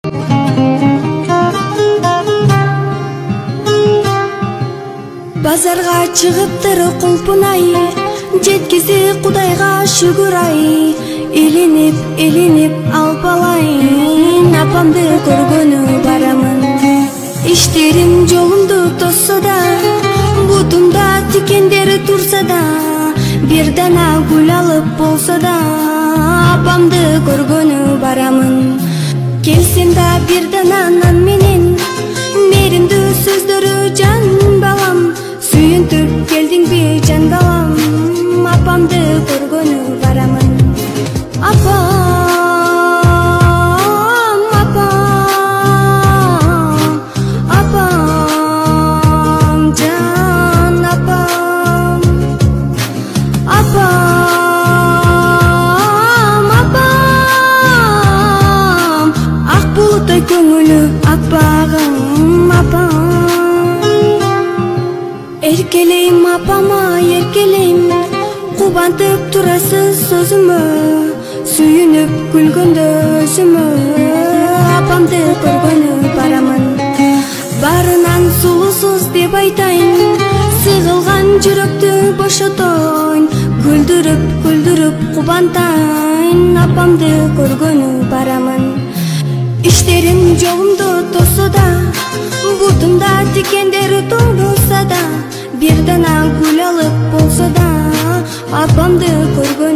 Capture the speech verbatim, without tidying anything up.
Базарга чыгыптыр кулпунай, жеткизи Кудайга шүгүр ай. Илинип, илинип алпалайын, апамды көргөнү барамын. Иштерим жолумду тосса да, бутумда тикендери турса да, бир дана гүл алып болсо да, апамды көргөнү барамын. Келсем да бир дана нан менен, мээримдүү сөздөрү жан балам. Сүйүнтүп келдиңби жан балам, апамды көргөнү барамын. Апам, апам, апам, жан апам. Апам, апам, ак булуттай көңүлү акпагым апам. Эркелейм апама, эркелейм, кубантып турасыз сөзүмө, сүйүнүп күлгөндө өзүмө, апамды көргөнү барамын. Барынан сулусуз деп айтайын, сыгылган жүрөктү бошотойн, күлдүрүп күлдүрүп кубантайын, апамды көргөнү барамын. Иштерим жолумду тосо да, бутумда тикендери турса да, бир дана гүл алып болсо да, апамды көргөнү